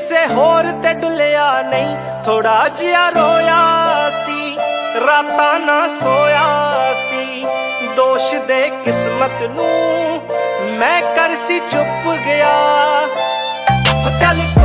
ਕਿਸੇ ਹੋਰ ਤੇ ਡੁੱਲਿਆ ਨਹੀਂ, ਥੋੜਾ ਜਿਹਾ ਰੋਇਆ ਸੀ, ਰਾਤਾਂ ਨਾ ਸੋਇਆ ਸੀ। ਦੋਸ਼ ਦੇ ਕਿਸਮਤ ਨੂੰ, ਮੈਂ ਕਰ ਸੀ ਚੁੱਪ ਗਿਆ। ਚੱਲ